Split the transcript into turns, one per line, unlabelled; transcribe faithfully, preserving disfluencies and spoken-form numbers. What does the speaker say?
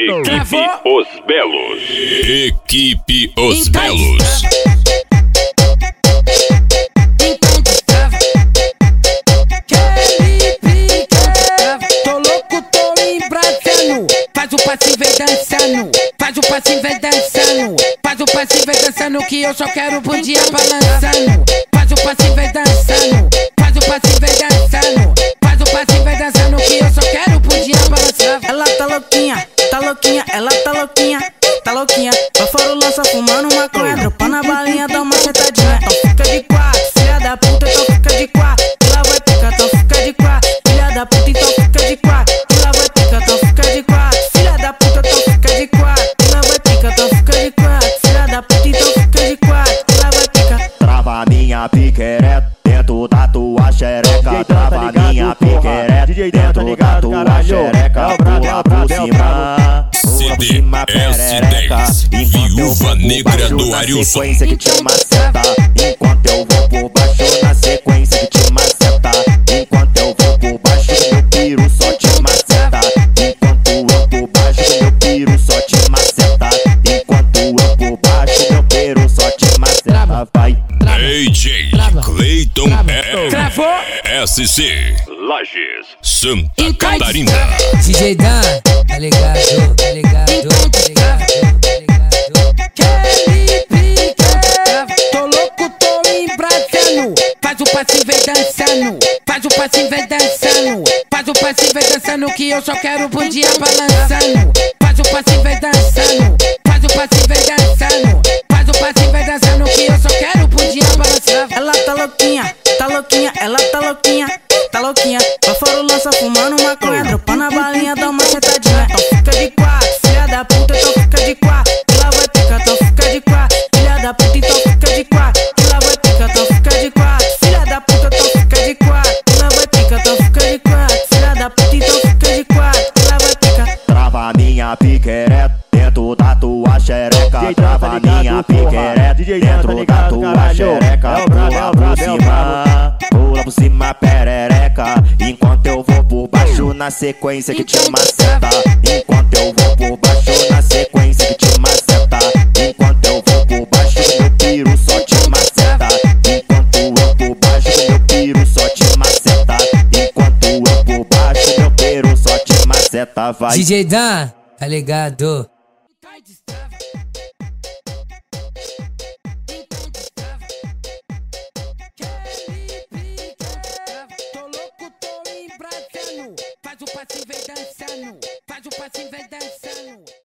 Equipe Os Belos.
Equipe Os Belos.
Tô louco, tô embrasando. Faz o passinho, vem dançando. Faz o passinho, vem dançando. Faz o passinho, vem dançando, que eu só quero um dia balançando. Faz o passinho, vem dançando. Faz o passinho, vem dançando. Faz o passinho, vem dançando, que eu só quero um dia balançando.
Ela tá louquinha, tá louquinha, ela tá louquinha, tá louquinha. Pra fora o lança fumando maconha, dropando a balinha, dá uma sentadinha. Então fica de quatro, filha da puta, então fica de quatro. Ela vai picar, então fica de quatro. Filha da puta, então fica de quatro. Ela vai picar, então fica de quatro. Filha da puta, então fica de quatro. Ela vai picar, então fica de quatro. Filha da puta, então fica de quatro. Ela vai picar.
Trava minha piquereta dentro da tua xereca. Trava minha piquereta dentro da tua xereca. Pula por cima,
C D S dez, Viúva Negra do Arilson.
sequência que te maceta, enquanto eu vou por baixo na sequência que te maceta. Enquanto eu vou por baixo meu piro só te maceta. Enquanto eu por baixo meu piro só te maceta. Enquanto eu por baixo meu piro só te maceta. Vai
D J Cleiton S C
Lages.
Santa Catarina.
D J Dan, tá ligado, tá ligado, tá ligado, tá ligado. Tô louco, tô embrasando. Faz o passinho, vem dançando. Faz o passinho, vem dançando. Faz o passinho, vem dançando, que eu só quero um dia balançando. Faz o passinho, vem dançando. Faz o passinho, vem dançando. Faz o passinho, vem dançando, que eu só quero um dia balançando.
Ela tá louquinha, tá louquinha, ela tá louquinha, tá louquinha. Pra fora o lança fumando maconha, dropando a balinha, dá uma sentadinha. Então fica de quatro, filha da puta, então fica de quatro. Ela vai picar, então fica de quatro. Filha da puta, então fica de quatro. Ela vai picar, então fica de quatro. Filha da puta, então fica de quatro. Ela vai picar, então fica de quatro. Filha da puta, então fica de quatro. Ela vai picar.
trava minha piquereta dentro da tua xereca. Trava minha piquereta dentro da tua xereca. Pula por cima, pula por cima perereca. Enquanto eu vou por baixo na sequência que te maceta. Enquanto eu vou por baixo na sequência que te maceta. Enquanto eu vou por baixo meu piro só te maceta. Enquanto eu por baixo meu piro só te maceta. Enquanto eu por baixo meu piro só te maceta. Vai
D J Dan, tá ligado. Tô louco, tô embrasando. Faz o passinho, vem dançando. Faz o passinho, vem dançando.